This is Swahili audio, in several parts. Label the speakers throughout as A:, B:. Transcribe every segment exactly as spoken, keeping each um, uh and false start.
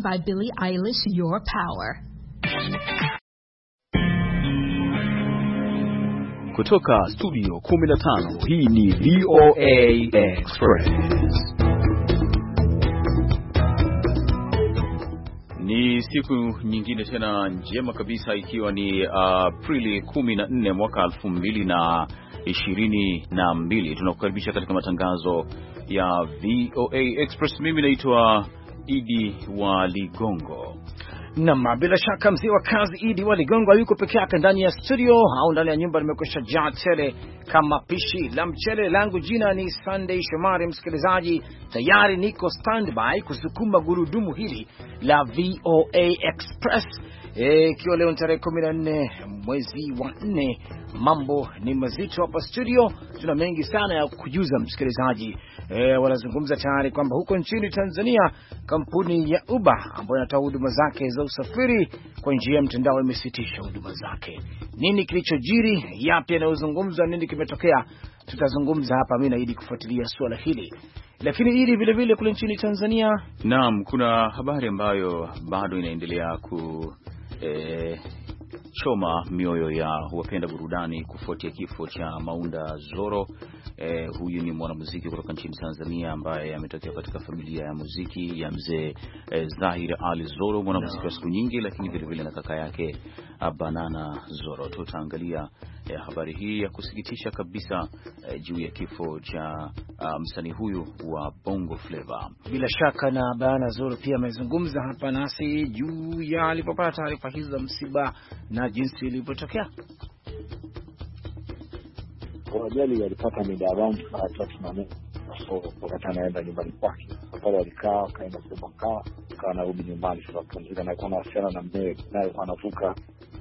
A: by Billie Eilish, Your Power.
B: Kutoka studio kumi na tano, hii ni V O A Express. Ni siku nyingine tena njema kabisa, ikiwa ni Aprili kumi na nne mwaka elfu mbili na ishirini na mbili. Tunakukaribisha katika matangazo ya V O A Express. Mimi naitwa Idi wa Ligongo.
C: Naam, bila shaka mzee wa kazi Idi wa Ligongo yuko peke yake ndani ya studio au ndani ya nyumba. Nimekwisha jaa tele kama pishi la mchele. Langu jina ni Sunday Shomari. Msikilizaji, tayari niko standby kusukuma gurudumu hili la V O A Express ikiwa e, leo tarehe kumi na nne mwezi wa nne. Mambo ni mazito hapa studio, tuna mengi sana ya kujuza msikilizaji. E, wanazungumza tayari kwamba huko nchini Tanzania kampuni ya Uber ambayo inatoa huduma zake za usafiri kwa njia ya mtandao imesitisha huduma zake. Nini kilichojiri, yapi yanayozungumzwa, nini kimetokea, tutazungumza hapa mimi na Idi kufuatilia swala hili. Lakini Idi, vile vile kule nchini Tanzania,
B: naam, kuna habari ambayo bado inaendelea ku e, choma mioyo ya wapenda burudani kufuatia kifo cha Maunda Zoro. Eh, huyu ni mwanamuziki kutoka nchini Tanzania ambaye ametokea katika familia ya muziki ya mzee eh, Zahir Ali Zoro, mwanamuziki no. wa siku nyingi, lakini vile vile na kaka yake Banana Zoro. Tutaangalia eh, habari hii ya kusikitisha kabisa eh, juu ya kifo cha uh, msanii huyu wa Bongo Flava.
C: Bila shaka na Banana Zoro pia amezungumza hapa nasi juu ya alipopata taarifa hizo za msiba na jinsi ilivyotokea.
D: Kwa ajali walipata mida around saa tatu na nusu wakati anaenda nyumbani kwake. Pale walikaa, kaenda sema kaa, kaa narudi nyumbani sasa kupumzika, na kuna wasichana na mmewe naye anavuka.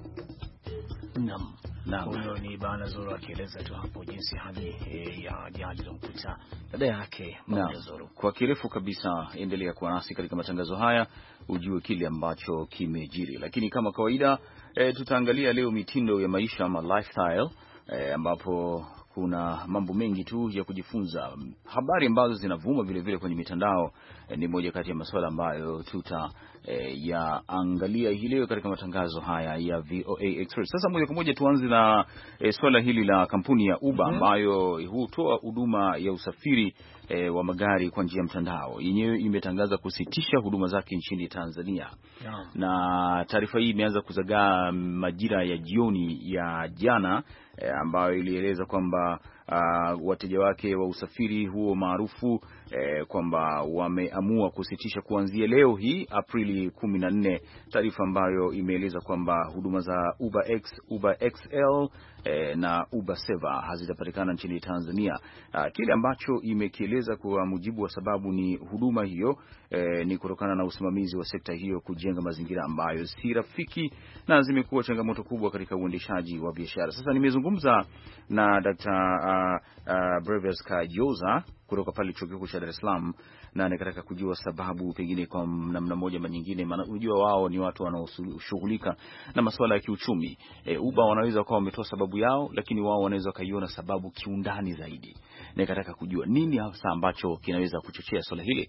C: Naam. Naam, huyo ni Banana Zoro akieleza tu hapo jinsi hali e, ya ajali iliyomkuta dada yake Maunda Zoro.
B: Kwa kirefu kabisa, endelea kuwa nasi katika matangazo haya ujue kile ambacho kimejiri. Lakini kama kawaida e, tutaangalia leo mitindo ya maisha ama lifestyle e, ambapo kuna mambo mengi tu ya kujifunza. Habari ambazo zinavuma vile vile kwenye mitandao eh, ni moja kati ya masuala ambayo tuta eh, yaangalia hii leo katika matangazo haya ya V O A Express. Sasa moja kwa moja tuanze na eh, swala hili la kampuni ya Uber ambayo hutoa huduma ya usafiri E, wa magari kwa njia ya mtandao. Yenyewe imetangaza kusitisha huduma zake nchini Tanzania. Yeah. Na taarifa hii imeanza kuzagaa majira ya jioni ya jana e, ambayo ilieleza kwamba uh, wateja wake wa usafiri huo maarufu e, kwamba wameamua kusitisha kuanzia leo hii Aprili kumi na nne, taarifa ambayo imeeleza kwamba huduma za Uber X, Uber X L e, na Uber Seva hazitapatikana nchini Tanzania. Uh, kile ambacho imekieleza kwa mujibu wa sababu ni huduma hiyo e, ni kutokana na usimamizi wa sekta hiyo kujenga mazingira ambayo si rafiki na zimekuwa changamoto kubwa katika uendeshaji wa biashara. Sasa nimezungumza na Daktari uh, uh, Brevis Kajoza kutoka pale Chuo Kikuu cha Dar es Salaam, na nikataka kujua sababu pengine kwa namna moja ama nyingine, maana unajua wao ni watu wanaoshughulika na masuala ya kiuchumi. E, Uber wanaweza kuwa wametoa sababu yao, lakini wao wanaweza kaiona sababu kiundani zaidi. Nikataka kujua nini hasa ambacho kinaweza kuchochea swala hili.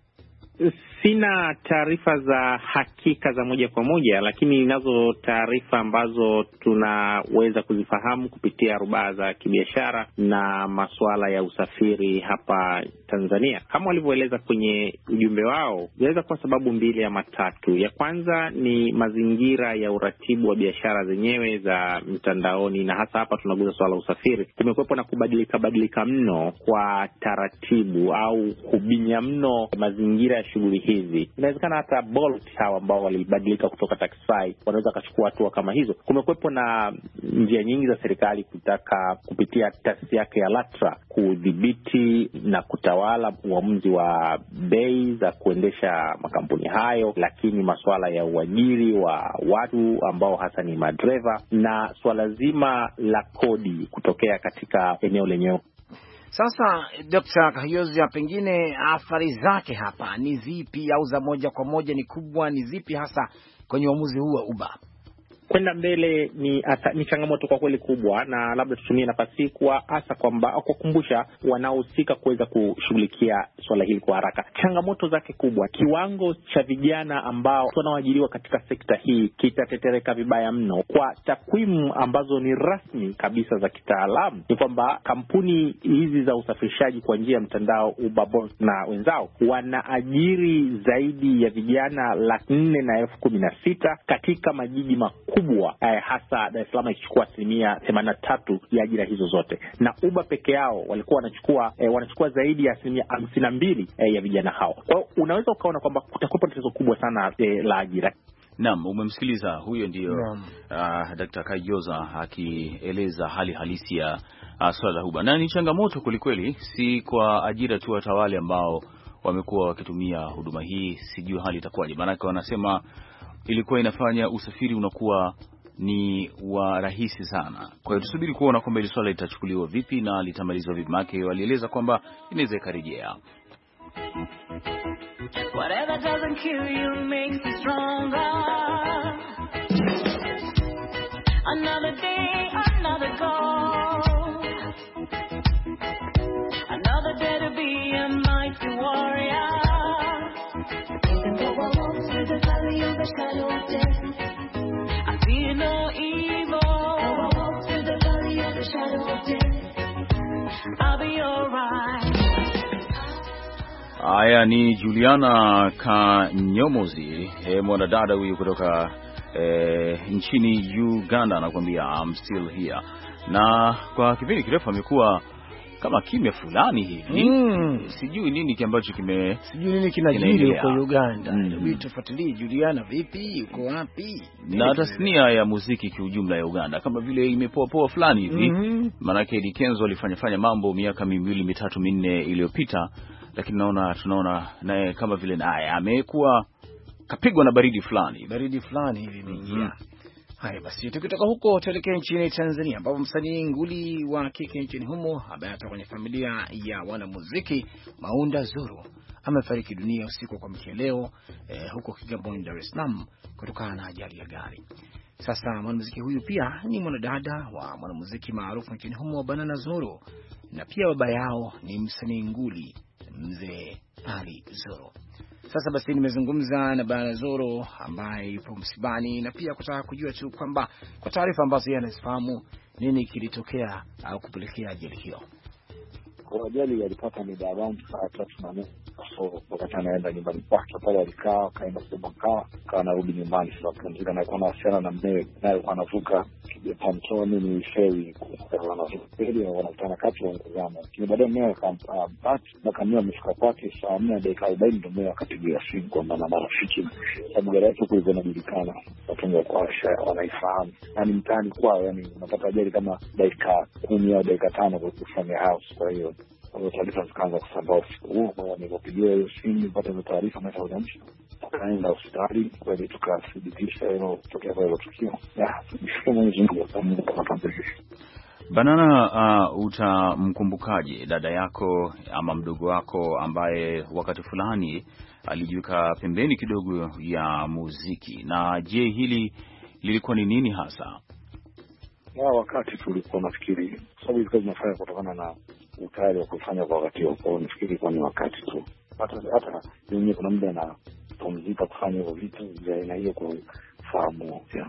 E: Sina taarifa za hakika za moja kwa moja, lakini ninazo taarifa ambazo tunaweza kuzifahamu kupitia rubaa za kibiashara na masuala ya usafiri hapa Tanzania. Kama walivyoeleza kwenye ujumbe wao, inaweza kuwa sababu mbili ama tatu. Ya kwanza ni mazingira ya uratibu wa biashara zenyewe za mtandaoni, na hasa hapa tunaguza swala usafiri. Kumekuwepo na kubadilika badilika mno kwa taratibu au kubinya mno mazingira ya shughuli hizi. Inawezekana hata Bolt hawa ambao walibadilika kutoka Taxify wanaweza kuchukua hatua kama hizo. Kumekuwepo na njia nyingi za serikali kutaka kupitia taasisi yake ya LATRA kudhibiti na kutawala uamuzi wa bei za kuendesha makampuni hayo, lakini masuala ya uajiri wa watu ambao hasa ni madereva na swala zima la kodi kutokea katika eneo lenyewe.
C: Sasa Daktari Kajoza, pengine athari zake hapa ni zipi, au za moja kwa moja ni kubwa, ni zipi hasa kwenye uamuzi huu wa Uber?
E: kwenda mbele ni asa, ni changamoto kwa kweli kubwa, na labda tutumie nafasi kwa hasa kwamba kukumbusha wanaohusika kuweza kushughulikia swala hili kwa haraka. Changamoto zake kubwa, kiwango cha vijana ambao wanaoajiriwa katika sekta hii kitatetereka vibaya mno. Kwa takwimu ambazo ni rasmi kabisa za kitaalamu ni kwamba kampuni hizi za usafirishaji kwa njia ya mtandao Uber, Bolt na wenzao wanaajiri zaidi ya vijana laki nne na elfu kumi na sita katika majiji makubwa, eh, hasa Dar es Salaam ikichukua asilimia themanini na tatu ya ajira hizo zote, na Uber peke yao walikuwa wanachukua eh, wanachukua zaidi ya asilimia hamsini na mbili eh, ya vijana hao. Kwa hiyo unaweza ukaona kwamba kutakuwa tatizo kubwa sana eh, la ajira.
B: Naam, umemsikiliza huyo ndio uh, Daktari Kayoza akieleza hali halisi ya uh, swala la Uber. Na ni changamoto kwelikweli, si kwa ajira tu, hata wale ambao wamekuwa wakitumia huduma hii sijui hali itakuwaje. Maana wanasema ilikuwa inafanya usafiri unakuwa ni wa rahisi sana. Kwa hiyo tusubiri kuona kwamba ile swala litachukuliwa vipi na litamalizwa vipi. Maana walieleza kwamba inaweza ikarejea.
F: Whatever doesn't kill you makes you stronger. Another day, another goal. Another day to be a mighty warrior. Even though I walk through the valley of the shadow of death, I fear no evil. Though I walk through the valley of the shadow of death, I'll be alright.
B: Haya ni Juliana Kanyomozi, e, mwanadada huyu kutoka e, nchini Uganda, anakuambia I'm still here. Na kwa kipindi kirefu amekuwa kama kimya fulani hivi. Mm. Sijui nini ambacho kime
C: sijui nini kinajiri huko Uganda. Hebu mm. tufuatilie Juliana vipi, uko wapi?
B: Na tasnia ya muziki kiujumla ya Uganda kama vile imepoa poa fulani hivi. Mm-hmm. Maana yake Dikenzo alifanya fanya mambo miaka miwili mitatu minne iliyopita, lakini naona tunaona naye kama vile naye amekuwa kapigwa na baridi fulani
C: baridi fulani hivi imeingia. Mm -hmm. Haya basi, tukitoka huko tuelekee nchini Tanzania ambapo msanii nguli wa kike nchini humo ambaye anatoka kwenye familia ya wanamuziki Maunda Zuru amefariki dunia usiku kwa mcheleo eh, huko Kigamboni, Dar es Salaam kutokana na ajali ya gari. Sasa mwanamuziki huyu pia ni mwanadada wa mwanamuziki maarufu nchini humo Banana Zuru, na pia baba yao ni msanii nguli Mzee Ali Zoro. Sasa basi nimezungumza na Banana Zoro ambaye yupo msibani na pia kutaka kujua tu kwamba kwa taarifa ambazo yeye anazifahamu nini kilitokea au kupelekea ajali hiyo.
D: Kwa ajali alipata mida around saa tatu na nusu wakati anaenda nyumbani kwake. Pale alikaa kaenda sema kaa kaa narudi nyumbani sasa kupumzika, na kuna wasichana na mmewe naye anavuka Pantoni ni ferry kwa wanavuka wanakutana kati ya ngazama. Kile baadaye mmewe akampata na kamera amefika kwake saa nne dakika arobaini ndio mmewe akapigia simu kwamba na marafiki sababu gari yake kulikuwa inajulikana, watu wa kwasha wanaifahamu, yani mtaani kwao, yani unapata ajali kama dakika kumi au dakika tano kwa kufanya house. Kwa hiyo kwa taarifa zikaanza kusambaa usiku huo, kwa nilipopigia hiyo simu pata taarifa na kaunti kaenda hospitali kwa ili tukathibitisha hilo tokea kwa hilo tukio. Ya, mshukuru Mungu kwa kampeni.
B: Banana, uh, utamkumbukaje dada yako ama mdogo wako ambaye wakati fulani alijiweka pembeni kidogo ya muziki, na je hili lilikuwa ni nini hasa?
D: Ya, wakati tulikuwa nafikiri sababu hizo zinafanya kutokana na utayari wa kufanya kwa wakati huo, kwa nafikiri kwa ni wakati tu. Hata hata yenyewe kuna muda na pumzika kufanya hivyo vitu vya aina hiyo kwa fahamu pia.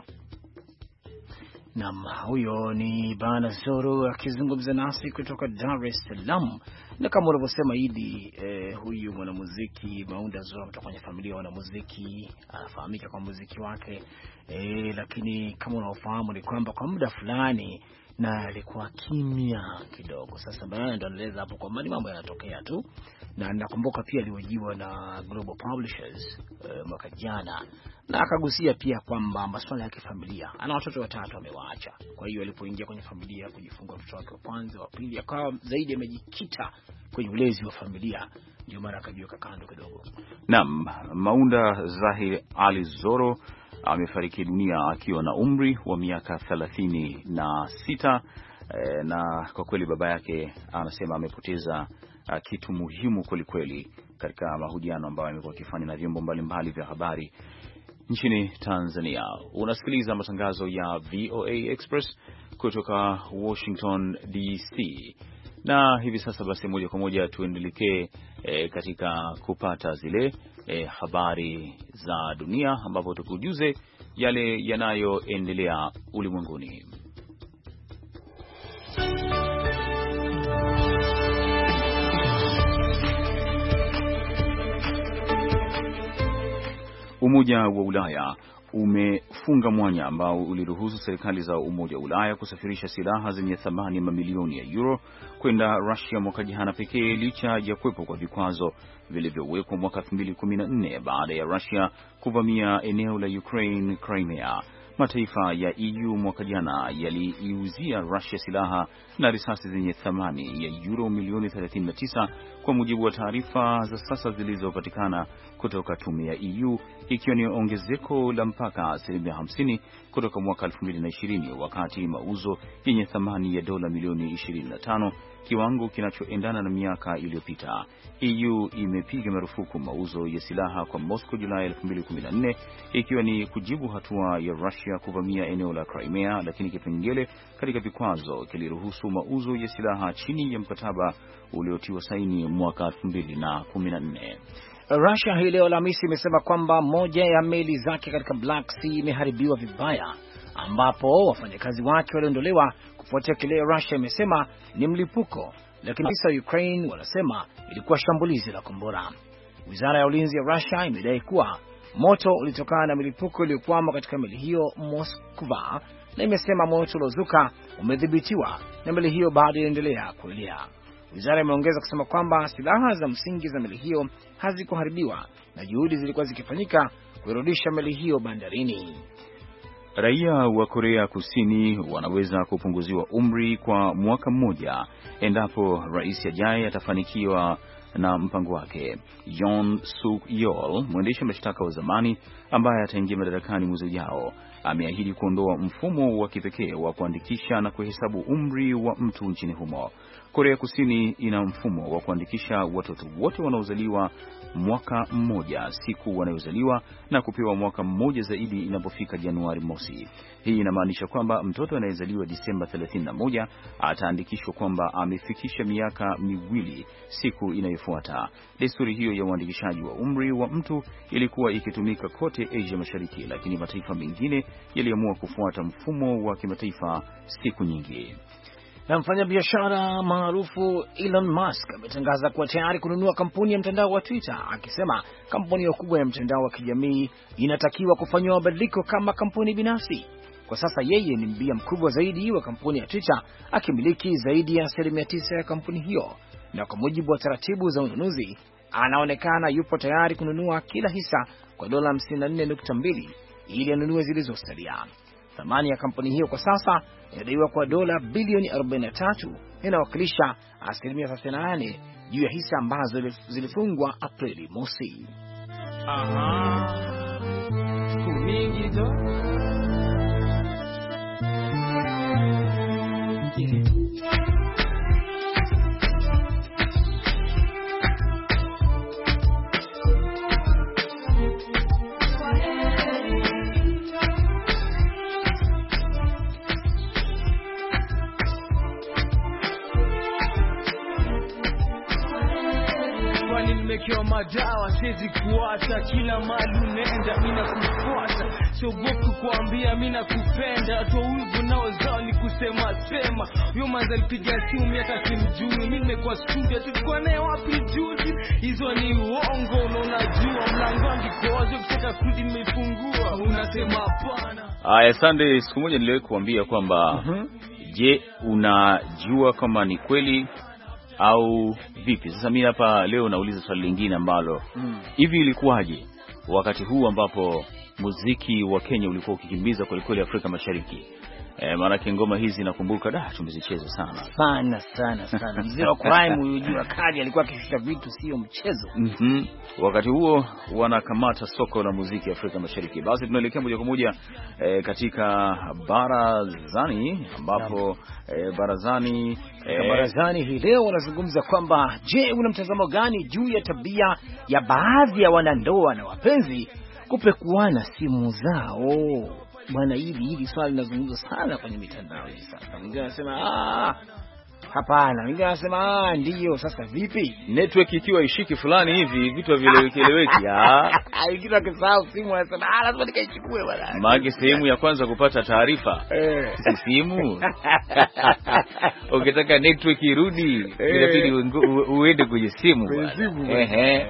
C: Naam, huyo ni Banana Zoro akizungumza nasi kutoka Dar es Salaam. Na kama ulivyosema Idi, eh, huyu mwanamuziki Maunda Zoro kutoka kwenye familia ya wanamuziki, anafahamika kwa muziki wake, eh, lakini kama unaofahamu ni kwamba kwa muda fulani na alikuwa kimya kidogo. Sasa Banana ndo anaeleza hapo kwa mali mambo yanatokea tu, na nakumbuka pia aliwajiwa na Global Publishers uh, mwaka jana, na akagusia pia kwamba masuala ya kifamilia, ana watoto watatu amewaacha. Kwa hiyo alipoingia kwenye familia kujifungua mtoto wake wa kwanza, wa pili, akawa zaidi amejikita kwenye ulezi wa familia, ndio mara akajiweka kando kidogo.
B: Naam, Maunda Zahir Ali Zoro amefariki dunia akiwa na umri wa miaka thelathini na sita, e, na kwa kweli baba yake anasema amepoteza uh, kitu muhimu kweli kweli katika mahojiano ambayo amekuwa akifanya na vyombo mbalimbali vya habari. nchini Tanzania. Unasikiliza matangazo ya V O A Express kutoka Washington D C. Na hivi sasa basi moja kwa moja tuendelekee e, katika kupata zile e, habari za dunia, ambapo tukujuze yale yanayoendelea ulimwenguni. Umoja wa Ulaya umefunga mwanya ambao uliruhusu serikali za Umoja wa Ulaya kusafirisha silaha zenye thamani ya mamilioni ya euro kwenda Russia mwaka jana pekee, licha ya kuwepo kwa vikwazo vilivyowekwa mwaka elfu mbili kumi na nne baada ya Russia kuvamia eneo la Ukraine, Crimea. Mataifa ya E U mwaka jana yaliiuzia Russia silaha na risasi zenye thamani ya euro milioni thelathini na tisa kwa mujibu wa taarifa za sasa zilizopatikana kutoka tume ya E U, ikiwa ni ongezeko la mpaka asilimia hamsini kutoka mwaka elfu mbili na ishirini, wakati mauzo yenye thamani ya dola milioni ishirini na tano, kiwango kinachoendana na miaka iliyopita. E U imepiga marufuku mauzo ya silaha kwa Moscow Julai elfu mbili kumi na nne, ikiwa ni kujibu hatua ya Russia kuvamia eneo la Crimea, lakini kipengele katika vikwazo kiliruhusu mauzo ya silaha chini ya mkataba uliotiwa saini mwaka elfu mbili kumi na nne.
C: Russia hii leo Alhamisi imesema kwamba moja ya meli zake katika Black Sea imeharibiwa vibaya, ambapo wafanyakazi wake waliondolewa kufuatia kile Russia imesema ni mlipuko, lakini maafisa wa Ukraine wanasema ilikuwa shambulizi la kombora. Wizara ya ulinzi ya Russia imedai kuwa moto ulitokana na milipuko iliyokwama katika meli hiyo Moskva, na imesema moto uliozuka umedhibitiwa na meli hiyo bado inaendelea kuelea. Wizara imeongeza kusema kwamba silaha za msingi za meli hiyo hazikuharibiwa na juhudi zilikuwa zikifanyika kurudisha meli hiyo bandarini.
B: Raia wa Korea Kusini wanaweza kupunguziwa umri kwa mwaka mmoja endapo rais ajaye atafanikiwa na mpango wake. Yoon Suk Yeol, mwendesha mashtaka wa zamani ambaye ataingia madarakani mwezi ujao, ameahidi kuondoa mfumo wa kipekee wa kuandikisha na kuhesabu umri wa mtu nchini humo. Korea Kusini ina mfumo wa kuandikisha watoto wote wanaozaliwa mwaka mmoja siku wanayozaliwa na kupewa mwaka mmoja zaidi inapofika Januari mosi. Hii inamaanisha kwamba mtoto anayezaliwa Disemba thelathini na moja ataandikishwa kwamba amefikisha miaka miwili siku inayofuata. Desturi hiyo ya uandikishaji wa umri wa mtu ilikuwa ikitumika kote Asia Mashariki, lakini mataifa mengine yaliamua kufuata mfumo wa kimataifa siku nyingi.
C: Na mfanyabiashara maarufu Elon Musk ametangaza kuwa tayari kununua kampuni ya mtandao wa Twitter, akisema kampuni hiyo kubwa ya mtandao wa kijamii inatakiwa kufanywa mabadiliko kama kampuni binafsi. Kwa sasa yeye ni mbia mkubwa zaidi wa kampuni ya Twitter, akimiliki zaidi ya asilimia tisa ya kampuni hiyo, na kwa mujibu wa taratibu za ununuzi anaonekana yupo tayari kununua kila hisa kwa dola hamsini na nne nukta mbili ili anunue zilizosalia. Thamani ya kampuni hiyo kwa sasa inadaiwa kwa dola bilioni arobaini na tatu, inawakilisha asilimia thelathini na nane juu ya hisa ambazo zilifungwa Aprili mosi. Aha. Kumingi do.
G: Nimekiwa madawa siwezi kuacha, kila mali unaenda mimi nakufuata, siogopi kukuambia mimi nakupenda, watu wivu nao zao ni kusema sema. Huyo manza alipiga simu miaka simjui, mimi nimekuwa studio tulikuwa naye wapi juzi, hizo ni uongo na unajua mlango wangu kwa wazo kutaka kurudi nimefungua, unasema hapana.
B: Aya, Sunday siku moja niliwahi kuambia kwamba uh-huh. Je, unajua kama ni kweli au vipi? Sasa mimi hapa leo nauliza swali lingine ambalo hivi, hmm. ilikuwaje wakati huu ambapo muziki wa Kenya ulikuwa ukikimbiza kwa kweli Afrika Mashariki? Eh, maana ngoma hizi nakumbuka da tumezicheza sana
C: sana sana sana. Mzee wa crime unajua kali alikuwa akishusha vitu sio mchezo.
B: Mhm. Wakati huo wanakamata soko la muziki Afrika Mashariki. Basi tunaelekea moja kwa moja eh, katika barazani ambapo eh, barazani
C: eh, barazani hii leo wanazungumza kwamba je, una mtazamo gani juu ya tabia ya baadhi ya wanandoa na wapenzi kupekuana simu zao. Bwana, hili hili swali linazungumzwa sana kwenye mitandao hivi sasa. Mwingine anasema ah, hapana, mwingine anasema ah, ndio. Sasa vipi
B: network ikiwa ishiki fulani hivi vitu havieleweki? Ah,
C: wengine wakisahau simu anasema ah, lazima nikaichukue bwana.
B: Maana sehemu ya kwanza kupata taarifa eh, si simu. Ukitaka network irudi inabidi uende kwenye simu bwana. Ehe.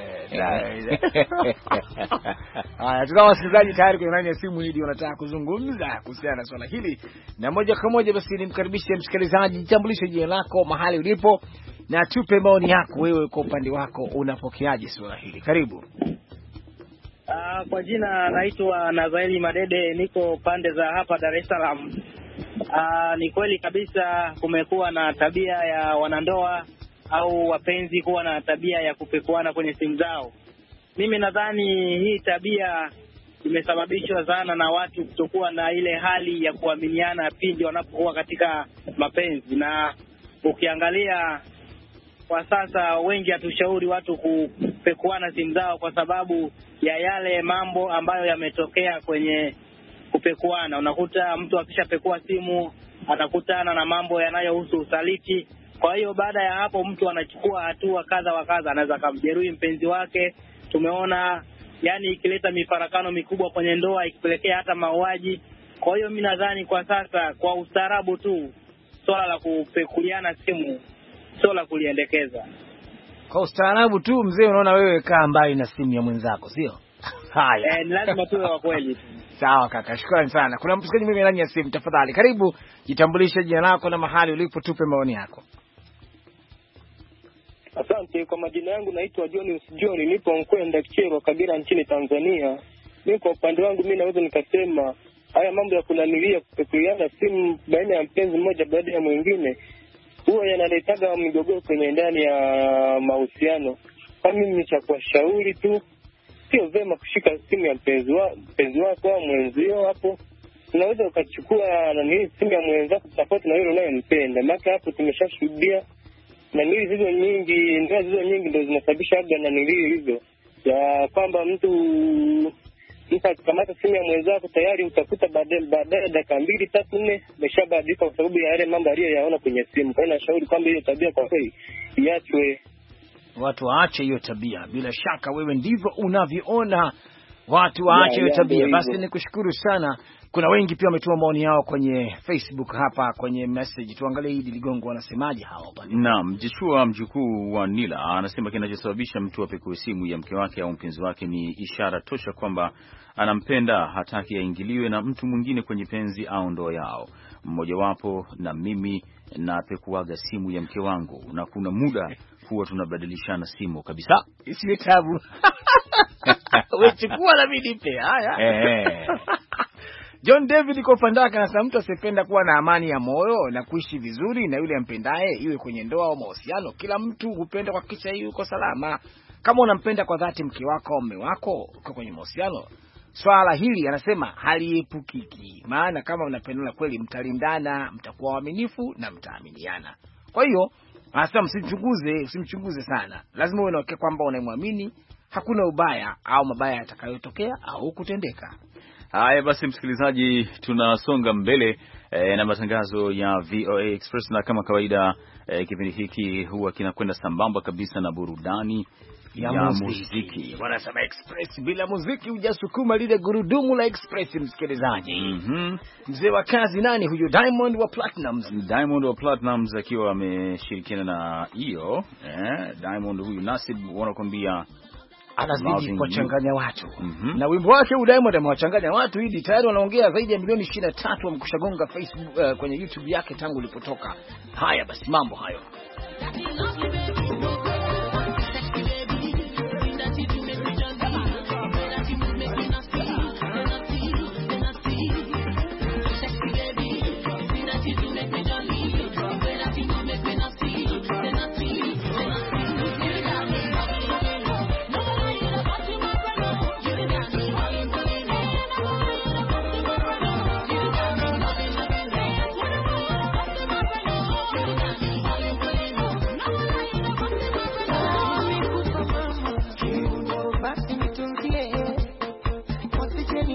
C: Haya, tunao wasikilizaji tayari kwenye line ya simu hii, wanataka kuzungumza kuhusiana na swala hili, na moja kwa moja basi nimkaribishe msikilizaji. Jitambulishe jina lako, mahali ulipo, na tupe maoni yako. Wewe kwa upande wako unapokeaje swala hili? Karibu.
H: Uh, kwa jina naitwa Nazaeli Madede, niko pande za hapa Dar es Salaam. Uh, ni kweli kabisa kumekuwa na tabia ya wanandoa au wapenzi kuwa na tabia ya kupekuana kwenye simu zao. Mimi nadhani hii tabia imesababishwa sana na watu kutokuwa na ile hali ya kuaminiana pindi wanapokuwa katika mapenzi, na ukiangalia kwa sasa wengi hatushauri watu kupekuana simu zao kwa sababu ya yale mambo ambayo yametokea kwenye kupekuana. Unakuta mtu akishapekua simu atakutana na mambo yanayohusu usaliti. Kwa hiyo baada ya hapo mtu anachukua hatua kadha wa kadha, anaweza kumjeruhi mpenzi wake. Tumeona yani ikileta mifarakano mikubwa kwenye ndoa, ikipelekea hata mauaji. Kwa hiyo mimi nadhani kwa sasa kwa ustaarabu tu swala la kupekuliana simu sio la kuliendekeza.
C: Kwa ustaarabu tu mzee, unaona wewe kaa mbali na simu ya mwenzako, sio? Haya.
H: Eh, lazima tuwe wa kweli.
C: Sawa kaka, shukrani sana. Kuna msikilizaji mwingine ndani ya simu, tafadhali. Karibu, jitambulishe jina lako na mahali ulipo, tupe maoni yako.
I: Asante. Kwa majina yangu naitwa John John, nipo Nkwenda Kichero, Kagera nchini Tanzania. Mimi kwa upande wangu mimi naweza nikasema haya mambo ya kunanilia kupekuliana simu baina ya mpenzi mmoja baada ya mwingine huwa yanaletaga migogoro kwenye ndani ya mahusiano. Kwa mimi ni cha kuwashauri tu, sio vema kushika simu ya mpenzi wako mpenzi wako au mwenzio. Hapo unaweza ukachukua na nini simu ya mwenzako tofauti na yule unayempenda. Maana hapo tumeshashuhudia na nili hizo nyingi, ndio hizo nyingi ndio zinasababisha labda na nili hizo ya kwamba mtu mtu akikamata simu ya mwenzako tayari utakuta baadaye baadaye dakika mbili tatu nne ameshabadilika kwa sababu ya yale mambo aliyoyaona kwenye simu. Kwa hiyo nashauri kwamba hiyo tabia kwa kweli iachwe,
C: watu waache hiyo tabia. Bila shaka wewe ndivyo unavyoona, watu waache hiyo tabia. Basi nikushukuru sana. Kuna wengi pia wametuma maoni yao kwenye Facebook hapa kwenye message. Tuangalie hili Ligongo wanasemaje hao bali.
B: Naam, Joshua mjukuu wa Nila anasema kinachosababisha mtu apekue simu ya mke wake au mpenzi wake ni ishara tosha kwamba anampenda, hataki aingiliwe na mtu mwingine kwenye penzi au ndoa yao. Mmoja wapo na mimi na pekuaga simu ya mke wangu na kuna muda huwa tunabadilishana simu kabisa.
C: Isiwe tabu. Wewe chukua na mimi nipe. Haya.
B: Eh.
C: John David kwa pandaka anasema mtu asipenda kuwa na amani ya moyo na kuishi vizuri na yule ampendaye, iwe kwenye ndoa au mahusiano. Kila mtu hupenda kuhakikisha yuko salama. Kama unampenda kwa dhati mke wako au mume wako uko kwenye mahusiano, swala hili anasema haliepukiki. Maana kama unapendana kweli mtalindana, mtakuwa waaminifu na mtaaminiana. Kwa hiyo anasema msichunguze, usimchunguze sana. Lazima uwe na uhakika kwamba unamwamini, hakuna ubaya au mabaya yatakayotokea au kutendeka.
B: Haya basi msikilizaji, tunasonga mbele e, na matangazo ya V O A Express, na kama kawaida e, kipindi hiki huwa kinakwenda sambamba kabisa na burudani ya, ya muziki. muziki.
C: Wanasema Express bila muziki hujasukuma lile gurudumu la Express msikilizaji.
B: Mhm.
C: Mzee wa kazi nani huyo? Diamond wa Platinumz.
B: Diamond wa Platinumz akiwa ameshirikiana na hiyo eh, Diamond huyu Nasib wanakuambia
C: anazidi kuwachanganya watu.
B: Mm -hmm.
C: Na wimbo wake u Diamond amewachanganya watu hidi tayari wanaongea zaidi ya milioni ishirini na tatu wamkushagonga Facebook uh, kwenye YouTube yake tangu ulipotoka. Haya basi mambo hayo.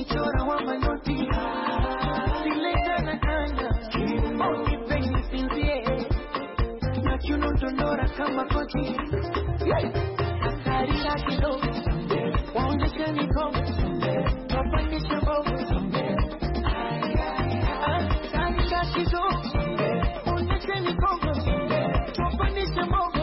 F: mchora wa manoti sileta na kanda Oni penye sinzie na kiuno tondora kama kochi Karira kidogo waonyeshe mikono wapandishe mbogo Karira kidogo waonyeshe mikono wapandishe mbogo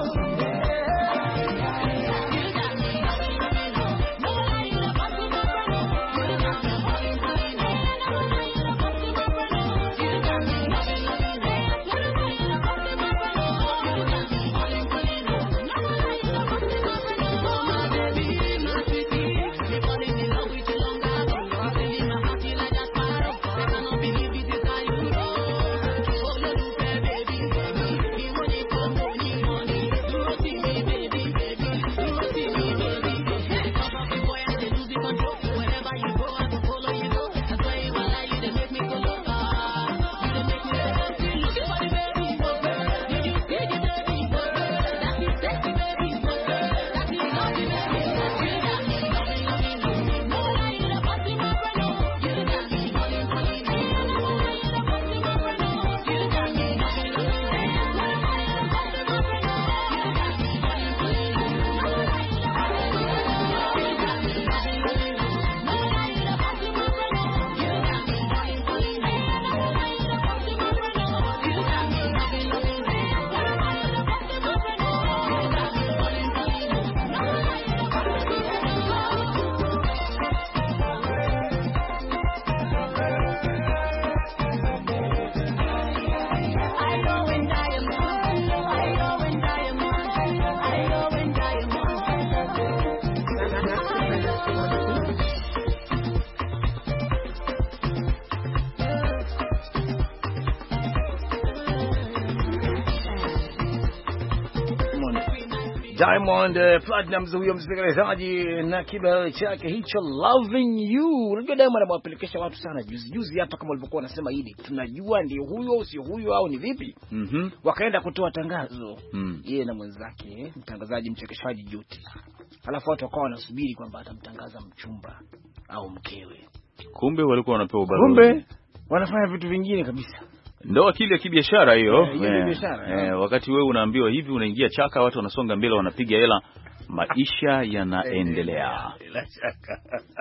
C: Diamond Platnumz huyo msikilizaji na kibao chake hicho Loving You. Unajua Diamond anawapelekesha watu sana juzi juzi hapa kama walivyokuwa wanasema hili. Tunajua ndio huyo sio huyo au ni vipi? Mhm. Mm Wakaenda kutoa tangazo. Mm. Yeye na mwenzake mtangazaji mchekeshaji Juti. Alafu watu wakawa wanasubiri kwamba atamtangaza mchumba au mkewe.
B: Kumbe walikuwa wanapewa barua.
C: Kumbe wanafanya vitu vingine kabisa.
B: Ndio akili ya kibiashara hiyo.
C: Eh,
B: eh,
C: biashara,
B: eh, wakati wewe unaambiwa hivi unaingia chaka watu wanasonga mbele wanapiga hela maisha yanaendelea.
C: Bila shaka.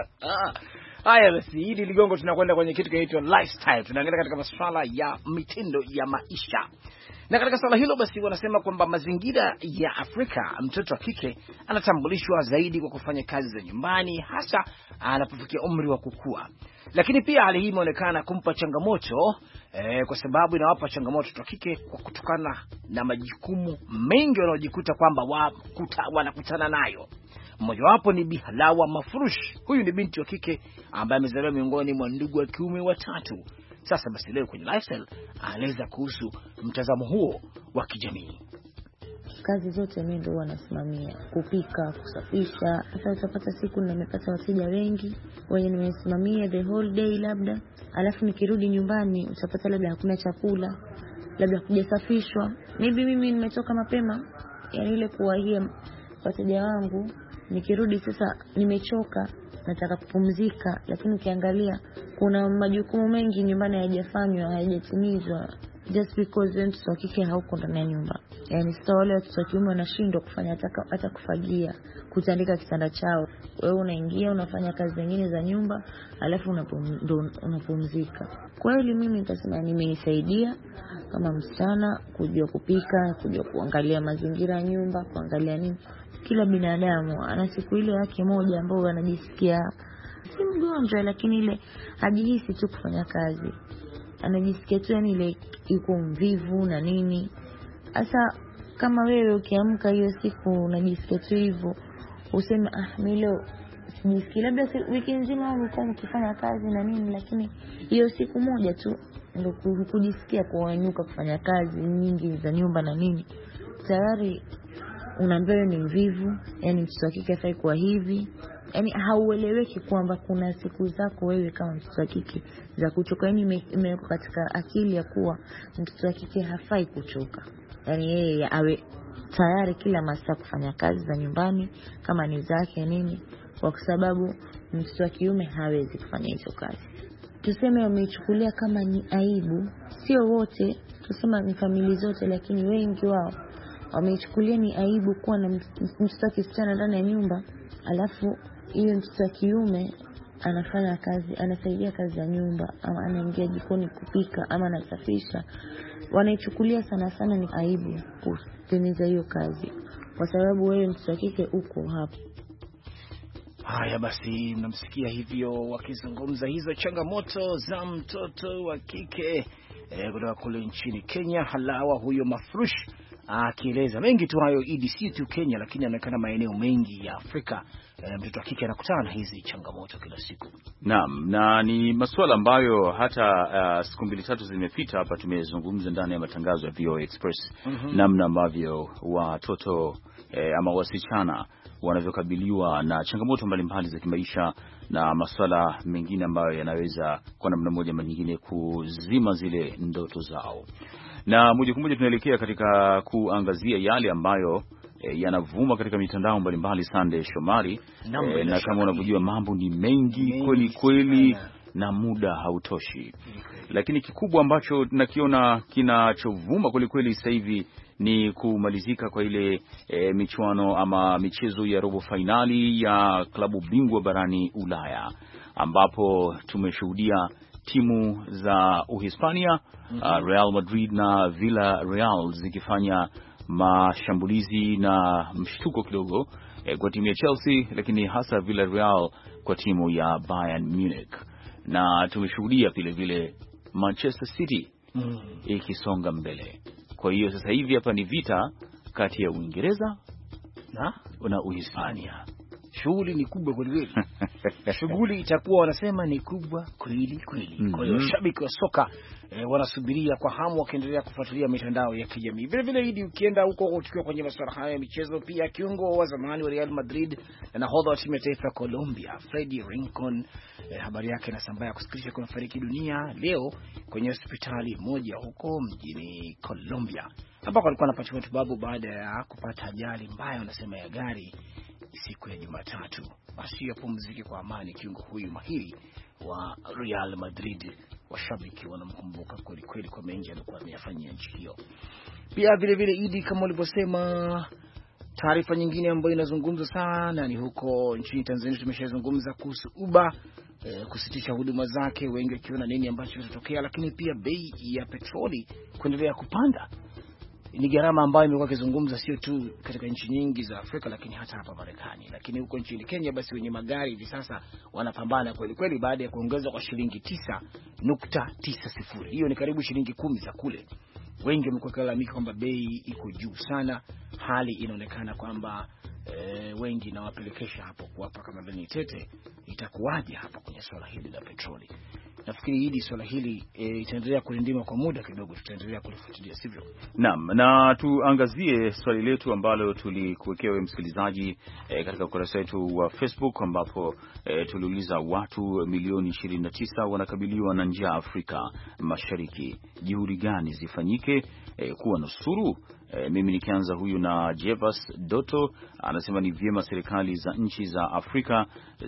C: Haya basi hili Ligongo tunakwenda kwenye kitu kinaitwa lifestyle. Tunaangalia katika masuala ya mitindo ya maisha. Na katika swala hilo basi wanasema kwamba mazingira ya Afrika mtoto wa kike anatambulishwa zaidi kwa kufanya kazi za nyumbani hasa anapofikia umri wa kukua. Lakini pia hali hii imeonekana kumpa changamoto eh, kwa sababu inawapa changamoto watoto wa kike kwa kutokana na majukumu mengi wanaojikuta kwamba wanakutana nayo. Mmoja wapo ni Bi Halawa Mafurush. Huyu ni binti wa kike ambaye amezaliwa miongoni mwa ndugu wa kiume watatu. Sasa basi leo kwenye lifestyle anaeleza kuhusu mtazamo huo wa kijamii.
J: Kazi zote mimi ndio wanasimamia, kupika, kusafisha. Sasa utapata siku nimepata wateja wengi wenye nimesimamia the whole day labda, alafu nikirudi nyumbani utapata labda hakuna chakula, labda kujasafishwa. Maybe mimi nimetoka mapema, yani ile kuwahia wateja wangu, nikirudi sasa nimechoka, nataka kupumzika, lakini ukiangalia kuna majukumu mengi nyumbani hayajafanywa, hayajatimizwa just because wewe mtoto wa kike hauko ndani ya nyumba. Yani sasa wale watoto wa kiume wanashindwa kufanya hata hata kufagia, kutandika kitanda chao. Wewe unaingia unafanya kazi zingine za nyumba, alafu unapumzika. Kweli mimi nitasema nimenisaidia kama msichana kujua kupika, kujua kuangalia mazingira ya nyumba, kuangalia nini. Kila binadamu ana siku ile yake moja ambayo anajisikia si mgonjwa, lakini ile hajihisi tu kufanya kazi, anajisikia tu yani ile yuko mvivu na nini. Sasa kama wewe ukiamka hiyo siku unajisikia tu hivyo, useme ah mimi leo sijisikii, labda wiki nzima umekuwa ukifanya kazi na nini, lakini hiyo siku moja tu ndio kujisikia kuanyuka kufanya kazi nyingi za nyumba na nini, tayari unaambiwa ni mvivu, yani mtoto wa kike hafai kuwa hivi. Yani haueleweki kwamba kuna siku zako wewe kama mtoto wa kike za kuchoka. Yani imewekwa katika akili ya kuwa mtoto wa kike hafai kuchoka, yani yeye awe tayari kila masaa kufanya kazi za nyumbani kama ni zake nini. kwa sababu mtoto wa kiume hawezi kufanya hizo kazi. Tuseme wameichukulia kama ni aibu, sio wote, tuseme ni familia zote, lakini wengi wao wameichukulia ni aibu kuwa na mtoto wa kisichana ndani ya nyumba, alafu hiyo mtoto wa kiume anafanya kazi, anasaidia kazi za nyumba, ama anaingia jikoni kupika, ama anasafisha. Wanaichukulia sana sana ni aibu kutimiza hiyo kazi, kwa sababu wewe mtoto wa kike uko hapo.
C: Haya basi, mnamsikia hivyo wakizungumza hizo changamoto za mtoto wa kike eh, kutoka kule nchini Kenya. Halawa huyo Mafrush akieleza mengi tu hayo, E D C tu Kenya, lakini anaonekana maeneo mengi ya Afrika e, mtoto wa kike anakutana na hizi changamoto kila siku.
B: Naam, na ni masuala ambayo hata uh, siku mbili tatu zimepita hapa tumezungumza ndani ya matangazo ya V O A Express, mm-hmm. namna ambavyo watoto eh, ama wasichana wanavyokabiliwa na changamoto mbalimbali za kimaisha na masuala mengine ambayo yanaweza kwa namna moja ama nyingine kuzima zile ndoto zao. Na moja kwa moja tunaelekea katika kuangazia yale ambayo e, yanavuma katika mitandao mbalimbali. Sunday Shomari, e, na kama unavyojua mambo ni mengi, mengi kweli kweli na muda hautoshi. Lakini kikubwa ambacho tunakiona kinachovuma kweli kweli sasa hivi ni kumalizika kwa ile e, michuano ama michezo ya robo finali ya klabu bingwa barani Ulaya, ambapo tumeshuhudia timu za Uhispania, mm-hmm. uh, Real Madrid na Villarreal zikifanya mashambulizi na mshtuko kidogo eh, kwa timu ya Chelsea, lakini hasa Villarreal kwa timu ya Bayern Munich. Na tumeshuhudia vile vile Manchester City mm. ikisonga mbele. Kwa hiyo sasa hivi hapa ni vita kati ya Uingereza na na Uhispania.
C: Shughuli ni kubwa kweli. Shughuli itakuwa wanasema ni kubwa kweli kweli. Mm -hmm. Kwa hiyo shabiki wa soka e, wanasubiria kwa hamu wakiendelea kufuatilia mitandao ya kijamii. Vile vile hidi ukienda huko tukiwa kwenye masuala haya ya michezo, pia kiungo wa zamani wa Real Madrid na nahodha wa timu ya taifa ya Colombia Freddy Rincon, e, habari yake inasambaa kusikitisha kwa kufariki dunia leo kwenye hospitali moja huko mjini Colombia, ambapo alikuwa anapatiwa matibabu baada ya kupata ajali mbaya wanasema ya gari siku ya Jumatatu. Basi yapumzike kwa amani kiungo huyu mahiri wa Real Madrid. Washabiki wanamkumbuka kweli kweli kwa mengi alikuwa ameyafanyia nchi hiyo. Pia vile vile Idi, kama ulivyosema, taarifa nyingine ambayo inazungumzwa sana ni huko nchini Tanzania. Tumeshazungumza kuhusu Uber e, kusitisha huduma zake, wengi wakiona nini ambacho kitatokea, lakini pia bei ya petroli kuendelea kupanda. Ni gharama ambayo imekuwa kizungumza sio tu katika nchi nyingi za Afrika, lakini hata hapa Marekani. Lakini huko nchini Kenya basi wenye magari hivi sasa wanapambana kweli kweli baada ya kuongezwa kwa shilingi tisa nukta tisa sifuri. Hiyo ni karibu shilingi kumi za kule. Wengi wamekuwa kilalamika kwamba bei iko juu sana. Hali inaonekana kwamba e, wengi nawapelekesha hapo kuwapa kama vile tete itakuwaje hapa kwenye swala hili la petroli. Nafikiri hili swala hili e, itaendelea kulindima kwa muda kidogo, tutaendelea kulifuatilia, sivyo?
B: Naam, na tuangazie swali letu ambalo tulikuwekea wewe msikilizaji e, katika ukurasa wetu wa Facebook, ambapo e, tuliuliza watu milioni ishirini na tisa wanakabiliwa na njaa Afrika Mashariki. Juhudi gani zifanyike e, kuwa nusuru? E, mimi nikianza huyu na Jevas Doto anasema ni vyema serikali za nchi za Afrika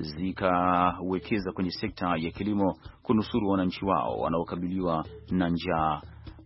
B: zikawekeza kwenye sekta ya kilimo kunusuru wananchi wao wanaokabiliwa na njaa.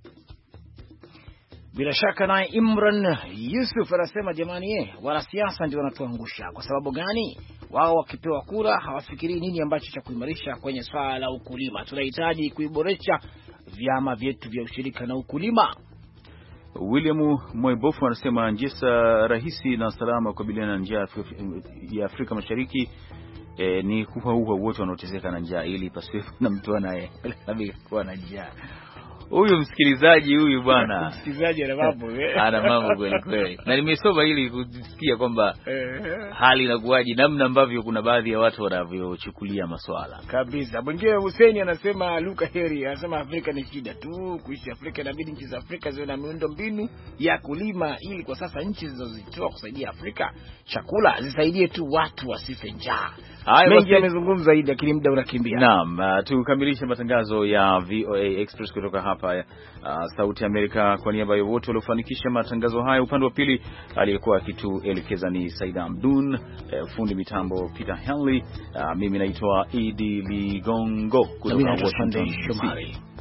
C: Bila shaka naye Imran Yusuf anasema jamani, eh wanasiasa ndio wanatuangusha. Kwa sababu gani? Wao wakipewa kura hawafikiri nini ambacho cha kuimarisha kwenye swala la ukulima. Tunahitaji kuiboresha vyama vyetu vya ushirika na ukulima.
B: William Moibofu anasema njia rahisi na salama kukabiliana na njaa ya Afrika Mashariki e, ni kuwaua wote wanaoteseka na njaa ili pasiwe na mtu anaye labda kuwa na njaa. Huyu msikilizaji huyu bwana
C: msikilizaji ana mambo
B: ana mambo kweli kweli. Na nimesoma ili kusikia kwamba hali inakuwaje, namna ambavyo kuna baadhi ya watu wanavyochukulia masuala
C: kabisa. Mwingine Hussein anasema Luka Heri anasema Afrika ni shida tu, kuishi Afrika inabidi nchi za Afrika ziwe na miundo mbinu ya kulima, ili kwa sasa nchi zilizozitoa kusaidia Afrika chakula zisaidie tu watu wasife njaa. Mengi yamezungumza zaidi lakini muda unakimbia.
B: Naam, uh, tukamilishe matangazo ya V O A Express kutoka hapa hapa uh, Sauti Amerika. Kwa niaba ya wote waliofanikisha matangazo haya, upande wa pili aliyekuwa akituelekeza ni Saida Amdun, uh, fundi mitambo Peter Henley, uh, mimi naitwa Idi Ligongo kutoka Washington D C.